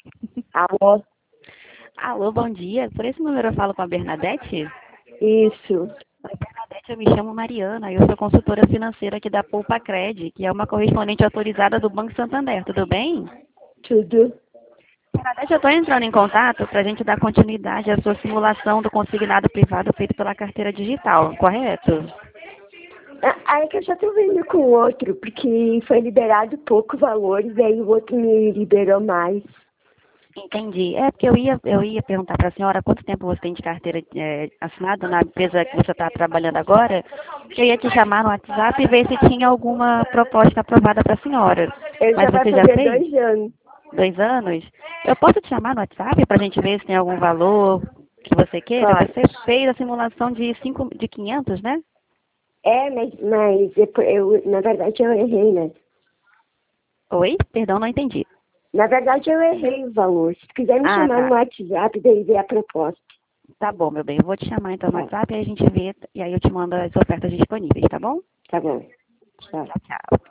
Alô? Alô, bom dia. Por esse número eu falo com a Bernadette? Isso, Oi, Bernadette, eu me chamo Mariana. Eu sou consultora financeira aqui da Poupa Cred, que é uma correspondente autorizada do Banco Santander. Tudo bem? tudo. Bernadette, eu estou entrando em contato para a gente dar continuidade à sua simulação do consignado privado feito pela carteira digital, correto? Aí que eu já tô vendo com o outro, porque foi liberado pouco valor e aí o outro me liberou mais. Entendi. É porque eu ia perguntar para a senhora quanto tempo você tem de carteira assinada na empresa que você está trabalhando agora. Eu ia te chamar no WhatsApp e ver se tinha alguma proposta aprovada para a senhora. Ele Mas já vai você já fazer fez? 2 anos. 2 anos? Eu posso te chamar no WhatsApp para a gente ver se tem algum valor que você queira? Pode. Você fez a simulação de 500, né? Mas depois na verdade eu errei, né? Oi? Perdão, não entendi. Na verdade eu errei o valor. Se quiser me Ah, chamar no tá. WhatsApp, daí ver a proposta. Tá bom, meu bem. Eu vou te chamar então no Tá, WhatsApp e a gente vê e aí eu te mando as ofertas disponíveis, tá bom? tá bom. Tchau. Tchau, tchau.